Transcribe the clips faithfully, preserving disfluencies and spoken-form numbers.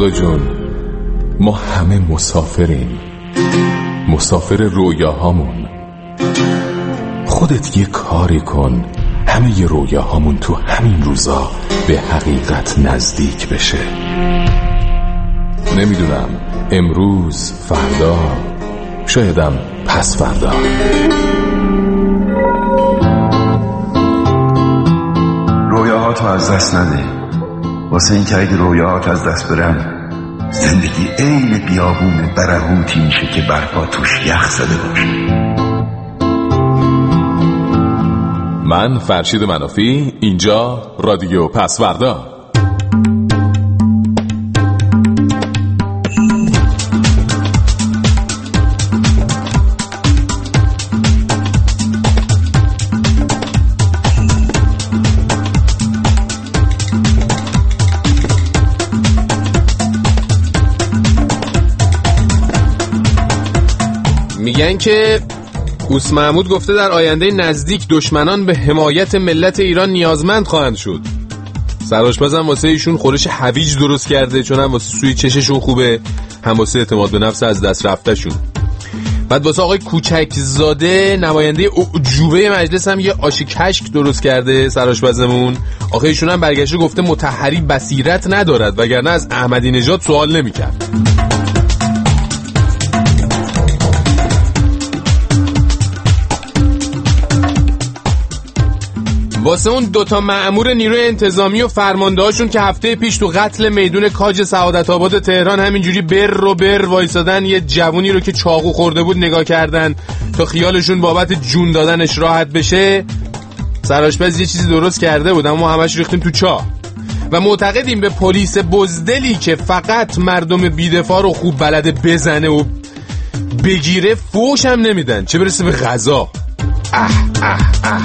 خدا جون، ما همه مسافریم، مسافر رویاهامون. خودت یه کاری کن همه ی رویاهامون تو همین روزا به حقیقت نزدیک بشه. نمیدونم، امروز، فردا، شایدم پس فردا. رویاهاتو از دست نده، واسه این که اگه رویاهات از دست برن زندگی عین بیابون برهوتی میشه که برپا توش یخ زده باشه. من فرشید منافی، اینجا رادیو پسوردا. میگن که اوس محمود گفته در آینده نزدیک دشمنان به حمایت ملت ایران نیازمند خواهند شد. سرآشپزم واسه ایشون خورش هویج درست کرده، چون هم واسه سوی چششون خوبه، هم واسه اعتماد به نفس از دست رفتهشون. بعد واسه آقای کوچکزاده نماینده اعجوبه مجلس هم یه آش کشک درست کرده سرآشپزمون. آخه ایشون هم برگشته گفته مطهری بصیرت ندارد، وگرنه از احمدی نژاد سوال نمی‌کرد. واسه اون دوتا مأمور نیروی انتظامی و فرمانده هاشون که هفته پیش تو قتل میدون کاج سعادت آباد تهران همینجوری بر رو بر وایسادن، یه جوونی رو که چاقو خورده بود نگاه کردن تا خیالشون بابت جون دادنش راحت بشه، سرآشپز یه چیزی درست کرده بود، اما همش ریختیم تو چاه. و معتقدیم به پلیس بزدلی که فقط مردم بیدفاع رو خوب بلده بزنه و بگیره فوش هم نمیدن، چه برسه به غذا. اه اه اه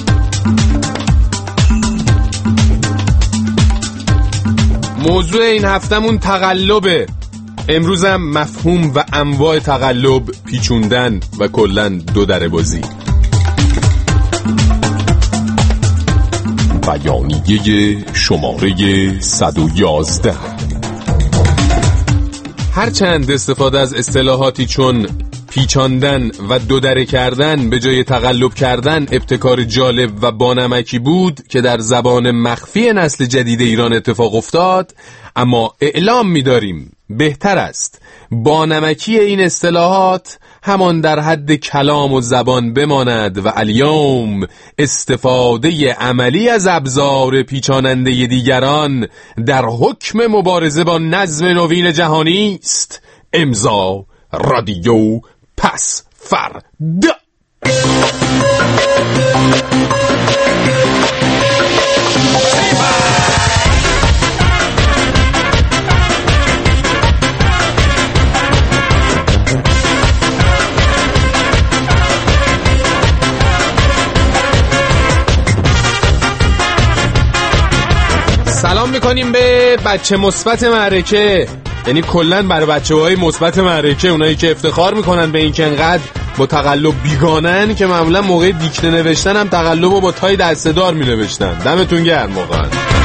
موضوع این هفتمون تقلبه. امروزم مفهوم و انواع تقلب، پیچوندن و کلن دو دره بازی. بیانیه شماره صد و یازده. هرچند استفاده از اصطلاحاتی چون پیچاندن و دو دره کردن به جای تقلب کردن ابتکار جالب و بانمکی بود که در زبان مخفی نسل جدید ایران اتفاق افتاد، اما اعلام می‌داریم بهتر است بانمکی این اصطلاحات همان در حد کلام و زبان بماند و الیوم استفاده عملی از ابزار پیچاننده دیگران در حکم مبارزه با نظم نوین جهانی است. امضا رادیو پس فردا. سلام میکنیم به بچه مثبت معرکه، یعنی کلن برای بچه‌های مثبت معرکه، اونایی که افتخار میکنن به این که انقدر با تقلب بیگانن که معمولا موقع دیکته نوشتن هم تقلب رو با تای دسته‌دار می نوشتن. دمتون گرم واقعا.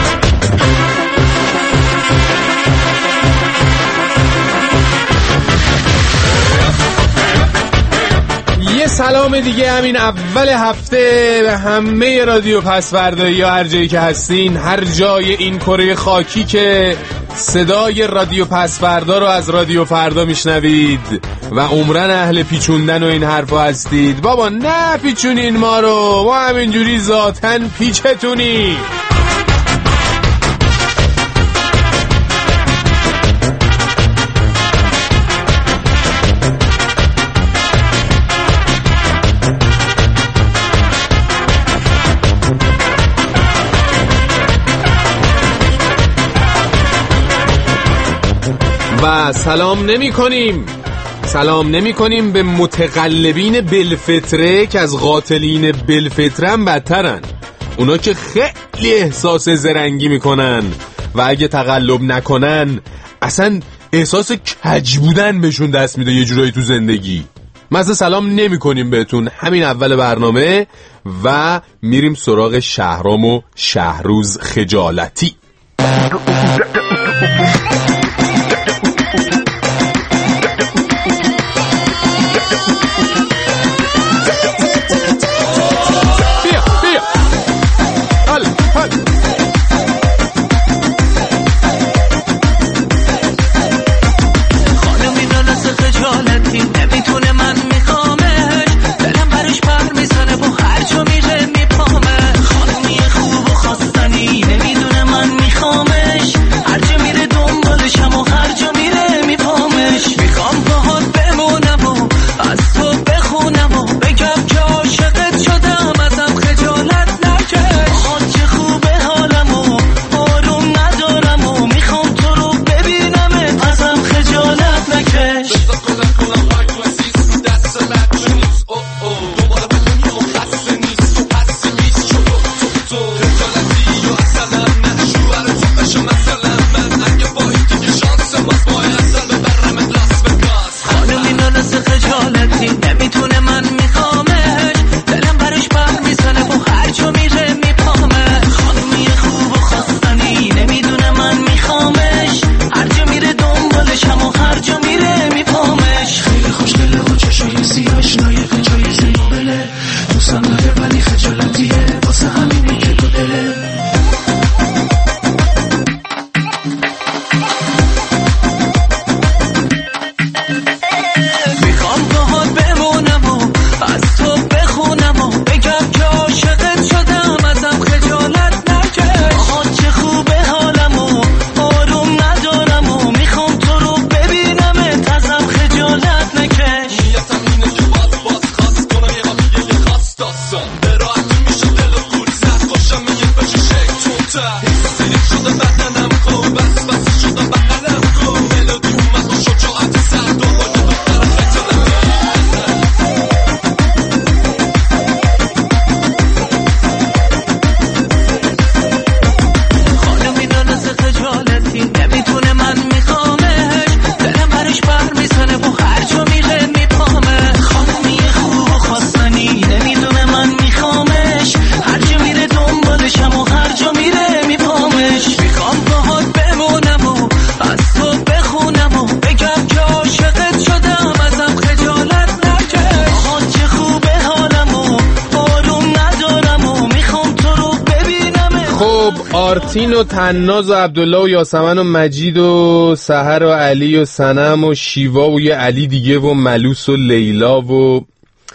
یه سلام دیگه همین اول هفته به همه رادیو پسوردایی ها، هر جایی که هستین، هر جای این کره خاکی که صدای رادیو پسوردا رو از رادیو فردا میشنوید و عمرن اهل پیچوندن و این حرفا هستید. بابا نه پیچونین ما رو، ما همینجوری ذاتن پیچتونی. و سلام نمی کنیم سلام نمی کنیم به متقلبین بلفطره که از قاتلین بلفطره هم بدترن، اونا که خیلی احساس زرنگی میکنن و اگه تقلب نکنن اصلا احساس کج بودن بهشون دست میده یه جورایی تو زندگی. مثلا سلام نمی کنیم بهتون همین اول برنامه و میریم سراغ شهرام و شهروز خجالتی. راحته ولی خجالتیه، واسه همینه که تو دله. آرتین و تناز و عبدالله و یاسمن و مجید و سحر و علی و سنم و شیوا و یه علی دیگه و ملوس و لیلا و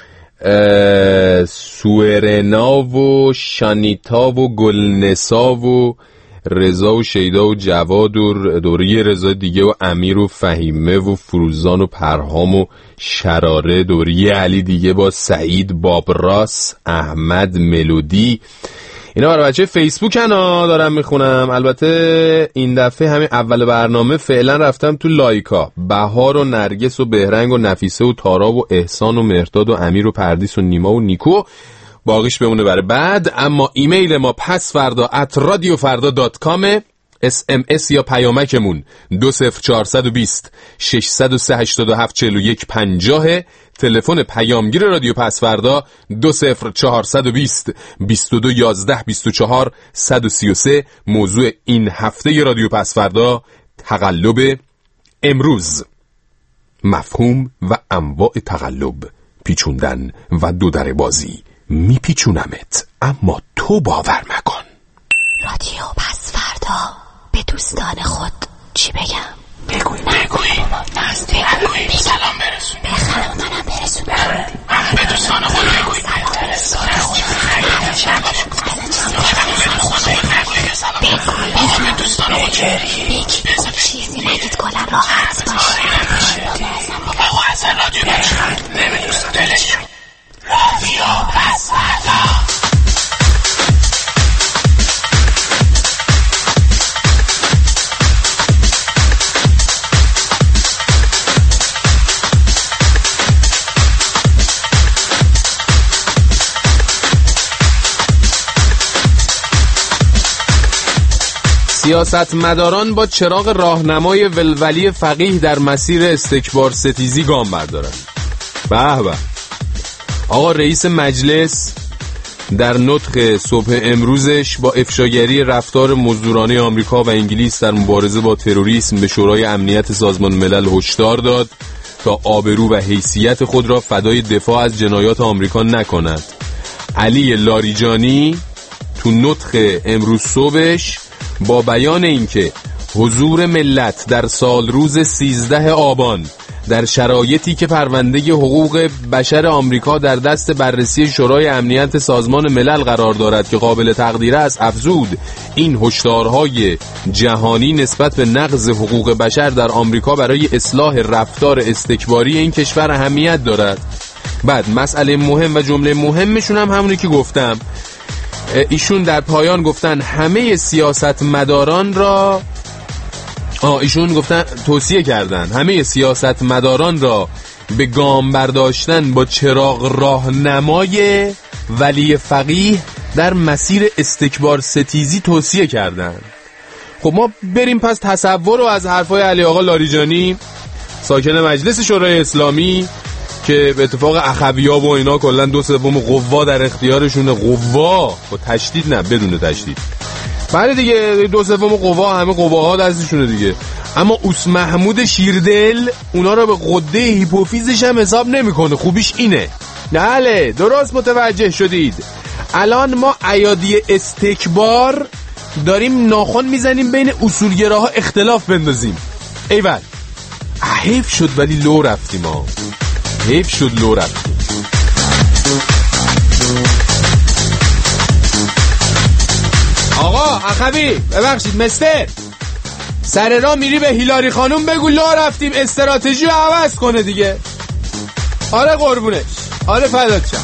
سوئرنا و شانیتا و گلنسا و رضا و شیدا و جواد و دوره رضا دیگه و امیر و فهیمه و فروزان و پرهام و شراره، دوره علی دیگه با سعید، بابراس، احمد، ملودی. اینا برای بچه فیسبوک هنا دارم میخونم. البته این دفعه همین اول برنامه فعلا رفتم تو لایکا. بهار و نرگس و بهرنگ و نفیسه و تارا و احسان و مهرداد و امیر و پردیس و نیما و نیکو، باقیش بمونه برای بعد. اما ایمیل ما پس فردا ات رادیو فردا دات کام، اس ام اس یا پیامکمون دو صفر چهارصد و بیست ششصد و سه هشتاد و هفت چهل و یک پنجاه. تلفن پیامگیر رادیو پس فردا دو صفر چهارصد و بیست بیست و دو یازده بیست و چهار صد و سی و سه. موضوع این هفته رادیو پس فردا تقلب امروز. مفهوم و انواع تقلب، پیچوندن و دو در بازی. میپیچونمت اما تو باور مکن. رادیو پس فردا به دوستان خود چی بگم؟ بگوی بگوی نزدی بگوی سلام برسون، به خانمانم برسون، به دوستان خود بگوی سلام برسون، به دوستان خود بگوی چیزی نگید گلم راحت باشی. بابا اصلا رادیو بچه نمیدوست دلشون. رادیو پس فردا. سیاستمداران با چراغ راهنمای ولولی فقیه در مسیر استکبار ستیزی گام بردارند. به به. آقا رئیس مجلس در نطق صبح امروزش با افشاگری رفتار مزدورانه آمریکا و انگلیس در مبارزه با تروریسم به شورای امنیت سازمان ملل هشدار داد تا آبرو و حیثیت خود را فدای دفاع از جنایات آمریکا نکند. علی لاریجانی تو نطق امروز صبحش با بیان اینکه حضور ملت در سال روز سیزده آبان در شرایطی که پرونده حقوق بشر آمریکا در دست بررسی شورای امنیت سازمان ملل قرار دارد که قابل تقدیر است، افزود این هشدارهای جهانی نسبت به نقض حقوق بشر در آمریکا برای اصلاح رفتار استکباری این کشور اهمیت دارد. بعد مسئله مهم و جمله مهمشون هم همونی که گفتم. ایشون در پایان گفتن همه سیاستمداران را آه ایشون گفتن توصیه کردن همه سیاستمداران را به گام برداشتن با چراغ راهنمای ولی فقیه در مسیر استکبار ستیزی توصیه کردن. خب ما بریم پس تصور رو از حرفای علی آقا لاریجانی، ساکن مجلس شورای اسلامی که به اتفاق اخوی‌ها و اینا کلا دو سوم قوا در اختیارشونه. قوا با تشدید نه بدون تشدید. بله دیگه دو سوم قوا همه قواها دستشونه دیگه. اما اوس محمود شیردل اونا رو به غده هیپوفیزش هم حساب نمیکنه. خوبیش اینه بله درست متوجه شدید. الان ما ایادی استکبار داریم ناخن میزنیم بین اصولگراها اختلاف بندازیم. ایول حیف شد ولی لو رفتیم ها. حیف شد لو رفتیم. آقا اخوی ببخشید مستر، سر راه میری به هیلاری خانوم بگو لو رفتیم استراتژی رو عوض کنه دیگه. آره قربونش، آره فدات شم.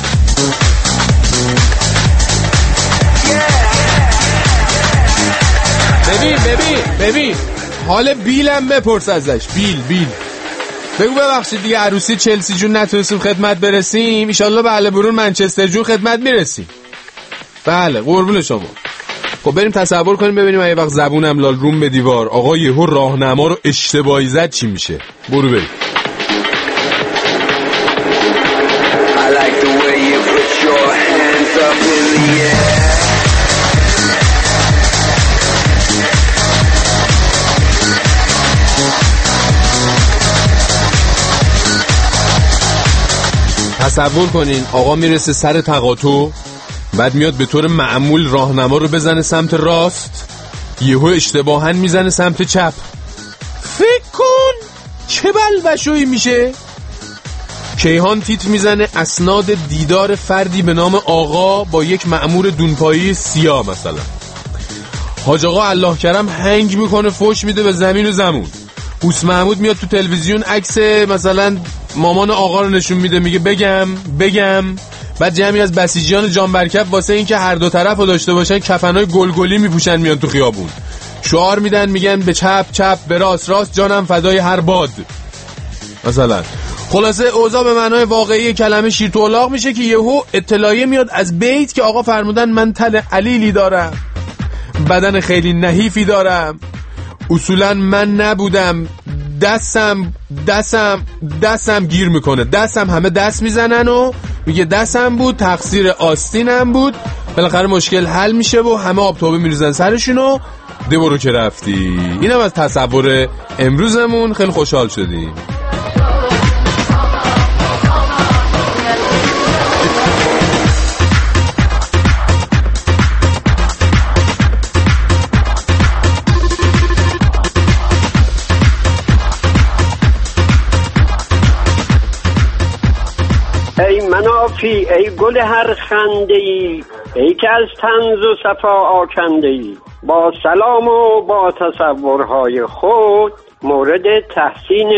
ببین ببین ببین حال بیلم بپرس ازش. بیل بیل بگو ببخشید دیگه عروسی چلسی جون نتونستیم خدمت برسیم، ایشالله بله برون منچستر جون خدمت میرسیم. بله قربون شما. خب بریم تصور کنیم ببینیم اگه وقت زبونم لال روم به دیوار آقا یهو راهنما رو اشتباهی زد چی میشه. برو بریم. تصور کنین آقا میرسه سر تقاطع، بعد میاد به طور معمول راهنما رو بزنه سمت راست، یهو اشتباهاً میزنه سمت چپ. فکر کن چه بلبشویی میشه. کیهان تیتر میزنه اسناد دیدار فردی به نام آقا با یک مأمور دونپایی سیاه مثلا. حاج آقا الله کرم هنگ میکنه فوش میده به زمین و زمون. اوس محمود میاد تو تلویزیون عکس مثلا مامان آقا رو نشون میده، میگه بگم بگم. بعد جمعی از بسیجیان جان برکب واسه این که هر دو طرف رو داشته باشن کفنای گلگلی میپوشن میان تو خیابون، شعار میدن میگن به چپ چپ به راست راست جانم فدای هر باد مثلا. خلاصه اوضاع به معنای واقعی کلمه شیر تو الاغ میشه که یهو اطلاعیه میاد از بیت که آقا فرمودن من تن علیلی دارم، بدن خیلی نحیفی دارم، اصولا من نبودم، دستم دستم دستم گیر میکنه، دستم همه دست میزنن و میگه دستم بود تقصیر آستینم بود. بالاخره مشکل حل میشه و همه آب توبه میریزن سرشونو. ده برو که رفتی. اینم از تصور امروزمون. خیلی خوشحال شدیم. ای منافی ای گل هر خنده‌ای، ای که از طنز و صفا آکنده‌ای، با سلام و با تصورهای خود مورد تحسین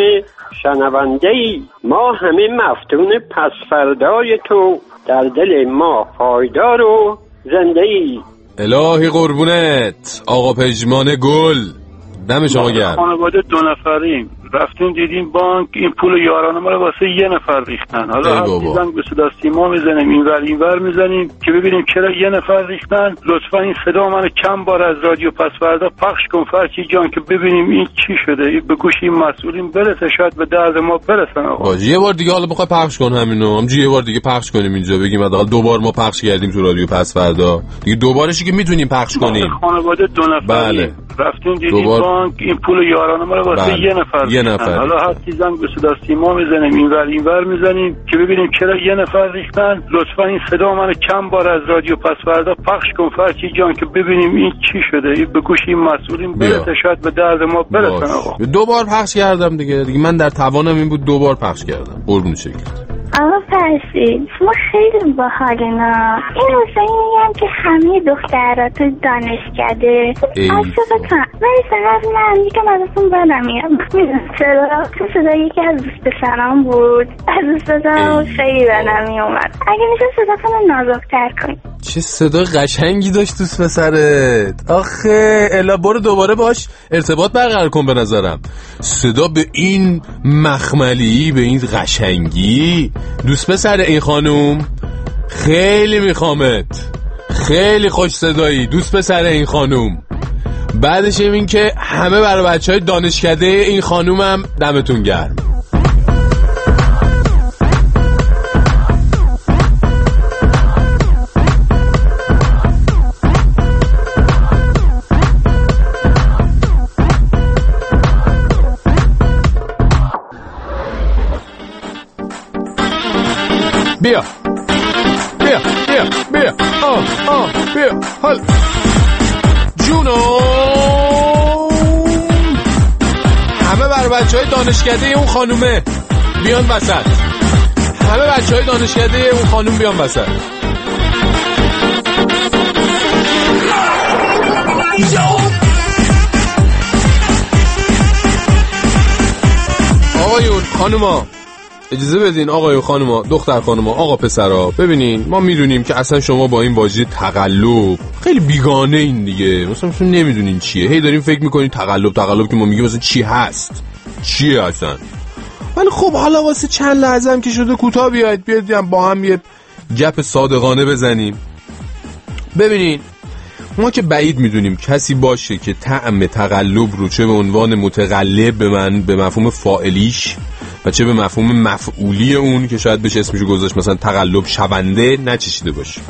شنونده‌ای. ما همه مفتون پس فردای تو، در دل ما پایدار و زنده‌ای. الهی قربونت آقا پژمان گل. دم شما گرم. خانواده دو نفریم، رفتیم دیدیم بانک این پول یارانه ما رو واسه یه نفر ریختن. حالا هر زنگ به صدا سیما میزنیم اینور اینور میزنیم که ببینیم چرا یه نفر ریختن. لطفا این صدا منو چند بار از رادیو پس فردا پخش کن فرچی جان که ببینیم این چی شده. به گوش این مسئولین برسه، شاید به درد ما برسن. آقا یه بار دیگه حالا بخوای پخش کن همینو، همونجوری یه بار دیگه پخش کنیم اینجا، بگیم حداقل دو بار ما پخش کردیم تو رادیو پس فردا دیگه، دوبارشی که میتونیم پخش کنیم. خانواده دو نفر بله. رفتیم دیدیم بانک این پول یارانه ما رو واسه بله. یه نفر یه نفر حالا هر چیز زنگ به صدا سیما میزنیم اینور اینور میزنیم که ببینیم چرا یه نفر ریختن. لطفا این صدا منو چند بار از رادیو پس فردا پخش کن فرچی جان که ببینیم این چی شده. به گوش این مسئولین برسه، شاید به درد ما برسن. آقا دو بار پخش کردم دیگه دیگه من در توانم این بود دو بار پخش کردم. قربون شکلت. آقا فرشی شما خیلی باحالینا. این حسین میگم که همه دخترها تو دانشکده عاشقتن، ولی فقط من یکم ازتون بدم میاد. صدا تو صدا یکی از دوست پسرام بود، از دوست پسرام خیلی بدم میومد. اگه میشه صدا کنم نازک‌تر کنی. چه صدا قشنگی داشت دوست پسرت. آخه الا برو دوباره باش ارتباط برقرار کن. به نظرم صدا به این مخملی، به این قشنگی، دوست پسر این خانوم خیلی میخوامت، خیلی خوش صدایی دوست پسر این خانوم. بعدش این که همه برای بچه های دانشکده این خانومم دمتون گرم. بیا آه آه بیا حال جونو. همه بر بچه های دانشکده اون خانومه بیان وسط. همه بچه های دانشکده اون خانوم بیان وسط. آقایون خانوما اجازه بدین، آقایون خانوما، دختر خانوما، آقا پسرا، ببینین ما میدونیم که اصلا شما با این واژه تقلب خیلی بیگانه این دیگه، مثلا مثلا نمیدونین چیه، هی داریم فکر میکنین تقلب تقلب که ما میگیم مثلا چی هست، چیه اصلا. ولی خب حالا واسه چند لحظه هم که شده کوتاه بیاید بیاید با هم یه گپ صادقانه بزنیم. ببینین ما که بعید میدونیم کسی باشه که طعم تقلب رو چه به عنوان متقلب به من به مفهوم فاعلیش و چه به مفهوم مفعولی اون که شاید بشه اسمشو گذاشت مثلا تقلب شونده نچشیده باشه.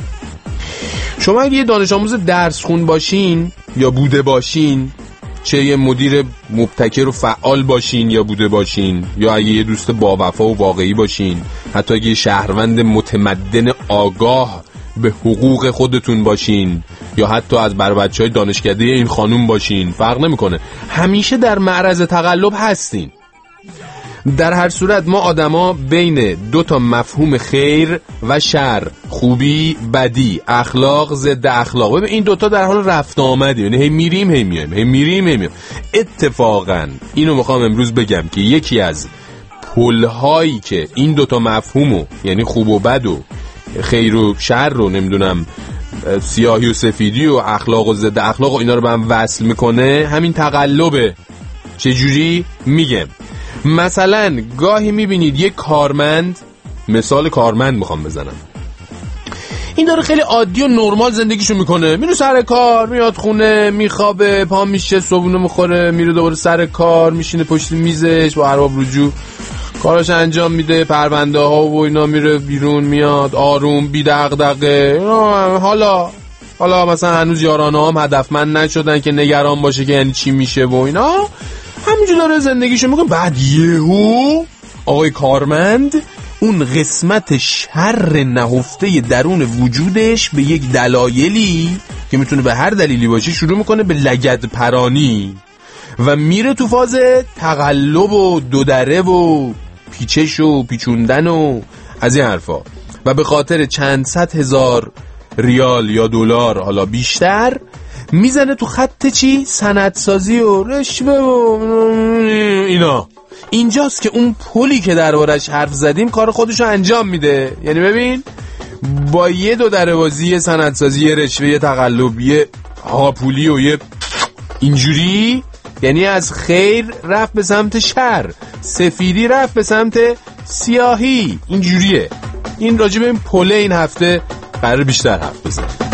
شما اگه یه دانش آموز درس خون باشین یا بوده باشین، چه یه مدیر مبتکر و فعال باشین یا بوده باشین، یا اگه یه دوست با وفا و واقعی باشین، حتی اگه یه شهروند متمدن آگاه به حقوق خودتون باشین، یا حتی از بر بچهای دانشکده این خانوم باشین، فرق نمیکنه، همیشه در معرض تقلب هستین. در هر صورت ما آدما بین دو تا مفهوم خیر و شر، خوبی بدی، اخلاق ضد اخلاق، ببین این دوتا در حال رفت آمده، یعنی هی میریم هی میایم هی میریم هی میایم. اتفاقا اینو میخوام امروز بگم که یکی از پل‌هایی که این دوتا مفهومو، یعنی خوب و بد و خیر و شر رو، نمیدونم سیاهی و سفیدی و اخلاق و ضد اخلاق و اینا رو به هم وصل میکنه، همین تقلبه. چجوری؟ میگم مثلا گاهی میبینید یک کارمند، مثال کارمند میخوام بزنم، این داره خیلی عادی و نرمال زندگیشو میکنه، میره سر کار، میاد خونه، میخوابه، پا میشه، صبحونه میخوره، میره دوباره سر کار، میشینه پشت میزش با ارباب رجوع کاراش انجام میده، پرونده ها و اینا، میره بیرون، میاد آروم بی دغدغه. حالا حالا مثلا هنوز یارانه هم هدفمند نشدن که نگران باشه که یعنی چی میشه و اینا، همینجور داره زندگیشو میکنه. بعد یهو آقای کارمند اون قسمت شر نهفته درون وجودش به یک دلایلی که میتونه به هر دلیلی باشه شروع میکنه به لگد پرانی و میره تو فاز تقلب و دودره و پیچش و پیچوندن و از این حرفا، و به خاطر چند صد هزار ریال یا دلار حالا بیشتر میزنه تو خط چی؟ سندسازی و رشوه و اینا. اینجاست که اون پلی که دربارش حرف زدیم کار خودشو انجام میده. یعنی ببین با یه دو دربازی، یه سندسازی، یه رشوه، یه تقلب، یه هاپولی و یه اینجوری، یعنی از خیر رفت به سمت شر، سفیدی رفت به سمت سیاهی. اینجوریه. این راجب این پله این هفته قرار بیشتر حرف بزنیم.